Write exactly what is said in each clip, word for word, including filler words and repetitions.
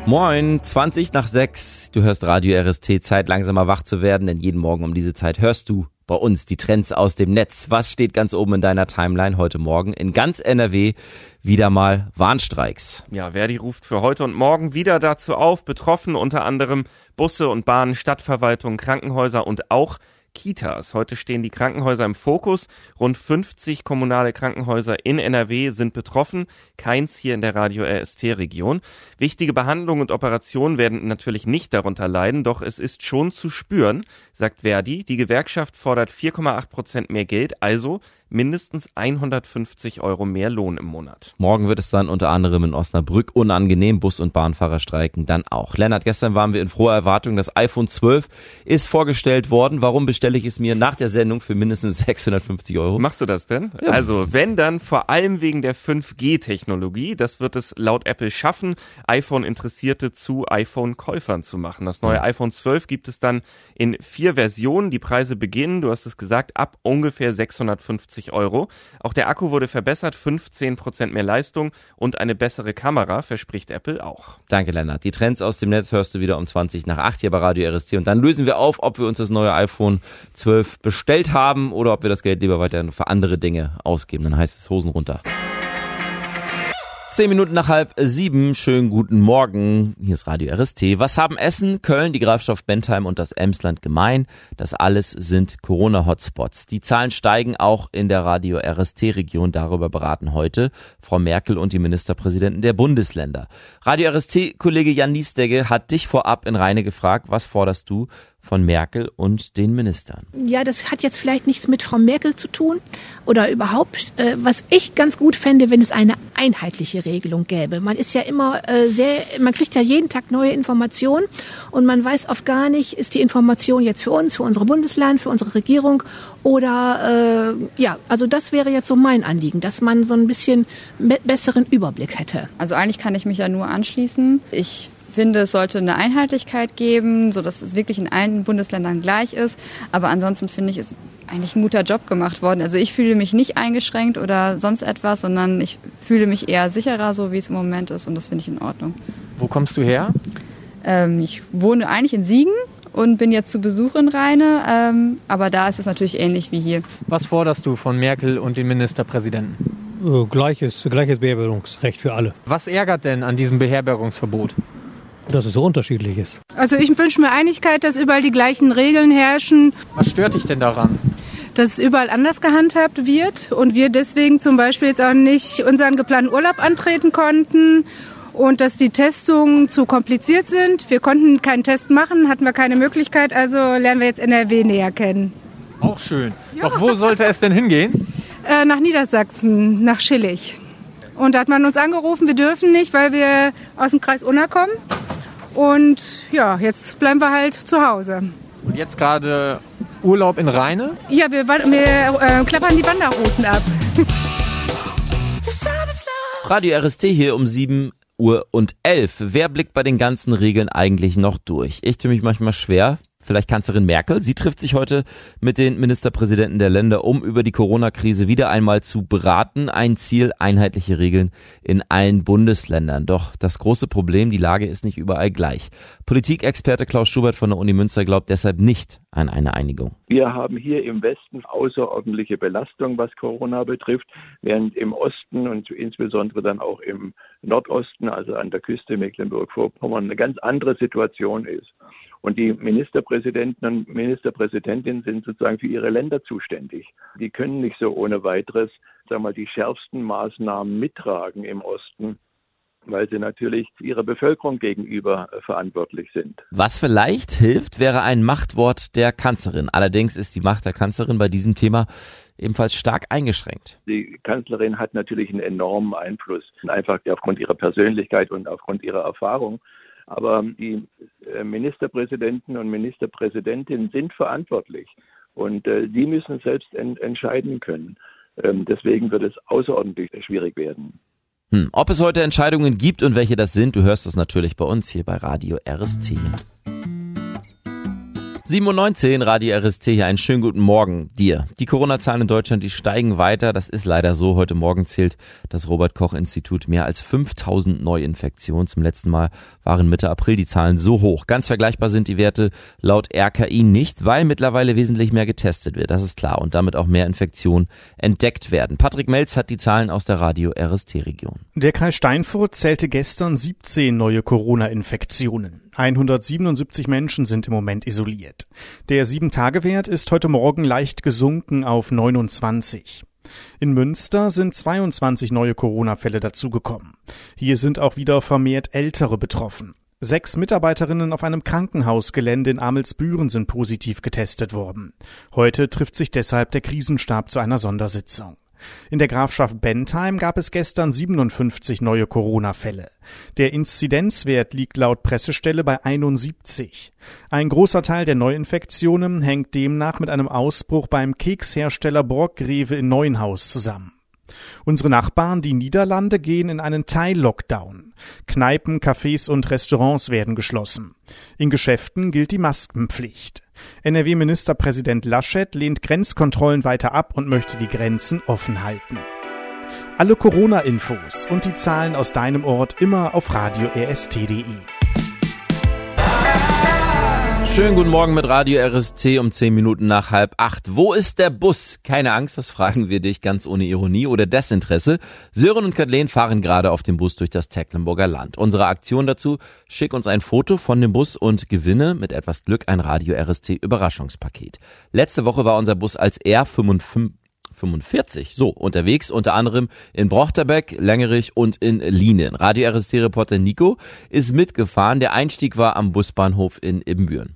Moin, zwanzig nach sechs. Du hörst Radio R S T, Zeit langsamer wach zu werden, denn jeden Morgen um diese Zeit hörst du bei uns die Trends aus dem Netz. Was steht ganz oben in deiner Timeline heute Morgen? In ganz N R W wieder mal Warnstreiks. Ja, Verdi ruft für heute und morgen wieder dazu auf, betroffen unter anderem Busse und Bahnen, Stadtverwaltungen, Krankenhäuser und auch Kitas. Heute stehen die Krankenhäuser im Fokus. Rund fünfzig kommunale Krankenhäuser in N R W sind betroffen. Keins hier in der Radio R S T-Region. Wichtige Behandlungen und Operationen werden natürlich nicht darunter leiden, doch es ist schon zu spüren, sagt Verdi. Die Gewerkschaft fordert vier Komma acht Prozent mehr Geld, also mindestens hundertfünfzig Euro mehr Lohn im Monat. Morgen wird es dann unter anderem in Osnabrück unangenehm. Bus- und Bahnfahrer streiken dann auch. Lennart, gestern waren wir in froher Erwartung. Das iPhone zwölf ist vorgestellt worden. Warum bestelle ich es mir nach der Sendung für mindestens sechshundertfünfzig Euro? Machst du das denn? Ja. Also wenn, dann vor allem wegen der fünf G Technologie. Das wird es laut Apple schaffen, iPhone-Interessierte zu iPhone-Käufern zu machen. Das neue iPhone zwölf gibt es dann in vier Versionen. Die Preise beginnen, du hast es gesagt, ab ungefähr sechshundertfünfzig Euro. Auch der Akku wurde verbessert, fünfzehn Prozent mehr Leistung und eine bessere Kamera, verspricht Apple auch. Danke, Lennart. Die Trends aus dem Netz hörst du wieder um zwanzig nach acht hier bei Radio R S T und dann lösen wir auf, ob wir uns das neue iPhone zwölf bestellt haben oder ob wir das Geld lieber weiter für andere Dinge ausgeben. Dann heißt es Hosen runter. Zehn Minuten nach halb sieben, schönen guten Morgen, hier ist Radio R S T. Was haben Essen, Köln, die Grafschaft Bentheim und das Emsland gemein? Das alles sind Corona-Hotspots. Die Zahlen steigen auch in der Radio R S T-Region, darüber beraten heute Frau Merkel und die Ministerpräsidenten der Bundesländer. Radio R S T-Kollege Jan Niesdegge hat dich vorab in Rheine gefragt, was forderst du von Merkel und den Ministern? Ja, das hat jetzt vielleicht nichts mit Frau Merkel zu tun oder überhaupt. Äh, was ich ganz gut fände, wenn es eine einheitliche Regelung gäbe. Man ist ja immer äh, sehr, man kriegt ja jeden Tag neue Informationen und man weiß oft gar nicht, ist die Information jetzt für uns, für unser Bundesland, für unsere Regierung oder äh, ja, also das wäre jetzt so mein Anliegen, dass man so ein bisschen be- besseren Überblick hätte. Also eigentlich kann ich mich da nur anschließen. Ich Ich finde, es sollte eine Einheitlichkeit geben, sodass es wirklich in allen Bundesländern gleich ist. Aber ansonsten finde ich, ist eigentlich ein guter Job gemacht worden. Also ich fühle mich nicht eingeschränkt oder sonst etwas, sondern ich fühle mich eher sicherer, so wie es im Moment ist. Und das finde ich in Ordnung. Wo kommst du her? Ähm, ich wohne eigentlich in Siegen und bin jetzt zu Besuch in Rheine. Ähm, aber da ist es natürlich ähnlich wie hier. Was forderst du von Merkel und den Ministerpräsidenten? Gleiches, gleiches Beherbergungsrecht für alle. Was ärgert denn an diesem Beherbergungsverbot? Dass es so unterschiedlich ist. Also ich wünsche mir Einigkeit, dass überall die gleichen Regeln herrschen. Was stört dich denn daran? Dass es überall anders gehandhabt wird und wir deswegen zum Beispiel jetzt auch nicht unseren geplanten Urlaub antreten konnten und dass die Testungen zu kompliziert sind. Wir konnten keinen Test machen, hatten wir keine Möglichkeit, also lernen wir jetzt N R W näher kennen. Auch schön. Ja. Doch wo sollte es denn hingehen? Äh, nach Niedersachsen, nach Schillig. Und da hat man uns angerufen, wir dürfen nicht, weil wir aus dem Kreis Unna kommen. Und ja, jetzt bleiben wir halt zu Hause. Und jetzt gerade Urlaub in Rheine? Ja, wir, wir äh, klappern die Wanderrouten ab. Radio R S T hier um sieben Uhr und elf. Wer blickt bei den ganzen Regeln eigentlich noch durch? Ich tue mich manchmal schwer. Vielleicht Kanzlerin Merkel. Sie trifft sich heute mit den Ministerpräsidenten der Länder, um über die Corona-Krise wieder einmal zu beraten. Ein Ziel, einheitliche Regeln in allen Bundesländern. Doch das große Problem, die Lage ist nicht überall gleich. Politikexperte Klaus Schubert von der Uni Münster glaubt deshalb nicht an eine Einigung. Wir haben hier im Westen außerordentliche Belastung, was Corona betrifft, während im Osten und insbesondere dann auch im Nordosten, also an der Küste Mecklenburg-Vorpommern, eine ganz andere Situation ist. Und die Ministerpräsidenten und Ministerpräsidentinnen sind sozusagen für ihre Länder zuständig. Die können nicht so ohne weiteres, sagen wir mal, die schärfsten Maßnahmen mittragen im Osten, weil sie natürlich ihrer Bevölkerung gegenüber verantwortlich sind. Was vielleicht hilft, wäre ein Machtwort der Kanzlerin. Allerdings ist die Macht der Kanzlerin bei diesem Thema ebenfalls stark eingeschränkt. Die Kanzlerin hat natürlich einen enormen Einfluss, einfach aufgrund ihrer Persönlichkeit und aufgrund ihrer Erfahrung. Aber die Ministerpräsidenten und Ministerpräsidentinnen sind verantwortlich und äh, die müssen selbst en- entscheiden können. Ähm, deswegen wird es außerordentlich schwierig werden. Hm. Ob es heute Entscheidungen gibt und welche das sind, du hörst es natürlich bei uns hier bei Radio R S T. sieben Uhr neunzehn, Radio R S T hier, einen schönen guten Morgen dir. Die Corona-Zahlen in Deutschland, die steigen weiter, das ist leider so. Heute Morgen zählt das Robert-Koch-Institut mehr als fünftausend Neuinfektionen. Zum letzten Mal waren Mitte April die Zahlen so hoch. Ganz vergleichbar sind die Werte laut R K I nicht, weil mittlerweile wesentlich mehr getestet wird, das ist klar, und damit auch mehr Infektionen entdeckt werden. Patrick Melz hat die Zahlen aus der Radio R S T-Region. Der Kreis Steinfurt zählte gestern siebzehn neue Corona-Infektionen. hundertsiebenundsiebzig Menschen sind im Moment isoliert. Der sieben-Tage-Wert ist heute Morgen leicht gesunken auf neunundzwanzig. In Münster sind zweiundzwanzig neue Corona-Fälle dazugekommen. Hier sind auch wieder vermehrt Ältere betroffen. Sechs Mitarbeiterinnen auf einem Krankenhausgelände in Amelsbüren sind positiv getestet worden. Heute trifft sich deshalb der Krisenstab zu einer Sondersitzung. In der Grafschaft Bentheim gab es gestern siebenundfünfzig neue Corona-Fälle. Der Inzidenzwert liegt laut Pressestelle bei einundsiebzig. Ein großer Teil der Neuinfektionen hängt demnach mit einem Ausbruch beim Kekshersteller Borggreve in Neuenhaus zusammen. Unsere Nachbarn, die Niederlande, gehen in einen Teil-Lockdown. Kneipen, Cafés und Restaurants werden geschlossen. In Geschäften gilt die Maskenpflicht. N R W-Ministerpräsident Laschet lehnt Grenzkontrollen weiter ab und möchte die Grenzen offen halten. Alle Corona-Infos und die Zahlen aus deinem Ort immer auf radio r s t punkt d e. Schönen guten Morgen mit Radio R S T um zehn Minuten nach halb acht. Wo ist der Bus? Keine Angst, das fragen wir dich ganz ohne Ironie oder Desinteresse. Sören und Kathleen fahren gerade auf dem Bus durch das Tecklenburger Land. Unsere Aktion dazu: schick uns ein Foto von dem Bus und gewinne mit etwas Glück ein Radio R S T Überraschungspaket. Letzte Woche war unser Bus als R fünfundvierzig so unterwegs, unter anderem in Brochterbeck, Längerich und in Lienen. Radio R S T-Reporter Nico ist mitgefahren. Der Einstieg war am Busbahnhof in Ibbenbüren.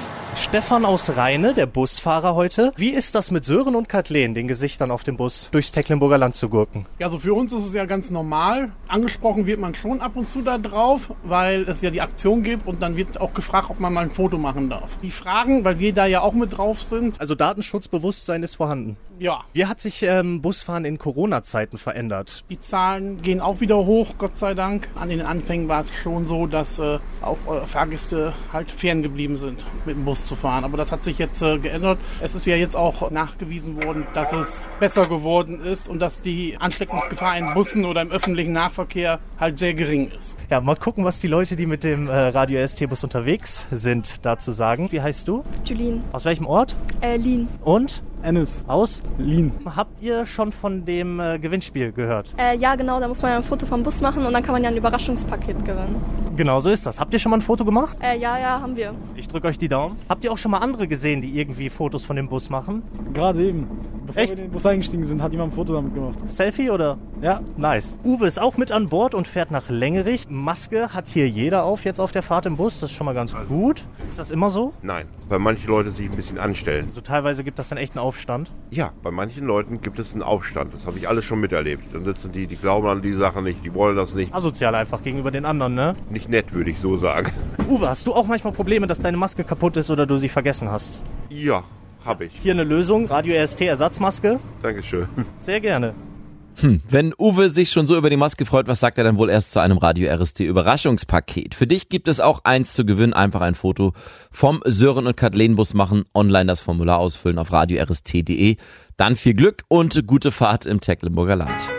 Stefan aus Rheine, der Busfahrer heute. Wie ist das mit Sören und Kathleen, den Gesichtern auf dem Bus, durchs Tecklenburger Land zu gurken? Ja, also für uns ist es ja ganz normal. Angesprochen wird man schon ab und zu da drauf, weil es ja die Aktion gibt und dann wird auch gefragt, ob man mal ein Foto machen darf. Die fragen, weil wir da ja auch mit drauf sind. Also Datenschutzbewusstsein ist vorhanden? Ja. Wie hat sich ähm, Busfahren in Corona-Zeiten verändert? Die Zahlen gehen auch wieder hoch, Gott sei Dank. An den Anfängen war es schon so, dass äh, auch äh, Fahrgäste halt ferngeblieben sind, mit dem Bus zu fahren. Aber das hat sich jetzt äh, geändert. Es ist ja jetzt auch nachgewiesen worden, dass es besser geworden ist und dass die Ansteckungsgefahr in Bussen oder im öffentlichen Nahverkehr halt sehr gering ist. Ja, mal gucken, was die Leute, die mit dem äh, Radio R S T-Bus unterwegs sind, dazu sagen. Wie heißt du? Julien. Aus welchem Ort? Äh, Lien. Und? Ennis. Aus? Lien. Habt ihr schon von dem äh, Gewinnspiel gehört? Äh, ja, genau. Da muss man ja ein Foto vom Bus machen und dann kann man ja ein Überraschungspaket gewinnen. Genau so ist das. Habt ihr schon mal ein Foto gemacht? Äh, ja, ja, haben wir. Ich drücke euch die Daumen. Habt ihr auch schon mal andere gesehen, die irgendwie Fotos von dem Bus machen? Gerade eben. Bevor Echt? wir in den Bus eingestiegen sind, hat jemand ein Foto damit gemacht. Selfie oder? Ja. Nice. Uwe ist auch mit an Bord und fährt nach Längerich. Maske hat hier jeder auf jetzt auf der Fahrt im Bus. Das ist schon mal ganz gut. Ist das immer so? Nein, weil manche Leute sich ein bisschen anstellen. Also teilweise gibt das dann echt einen Aufstand? Ja, bei manchen Leuten gibt es einen Aufstand. Das habe ich alles schon miterlebt. Dann sitzen die, die glauben an die Sache nicht, die wollen das nicht. Asozial einfach gegenüber den anderen, ne? Nicht nett, würde ich so sagen. Uwe, hast du auch manchmal Probleme, dass deine Maske kaputt ist oder du sie vergessen hast? Ja, habe ich. Hier eine Lösung, Radio R S T Ersatzmaske. Dankeschön. Sehr gerne. Hm, wenn Uwe sich schon so über die Maske freut, was sagt er dann wohl erst zu einem Radio R S T Überraschungspaket? Für dich gibt es auch eins zu gewinnen. Einfach ein Foto vom Sören und Kathleen Bus machen, online das Formular ausfüllen auf radio r s t punkt d e. Dann viel Glück und gute Fahrt im Tecklenburger Land.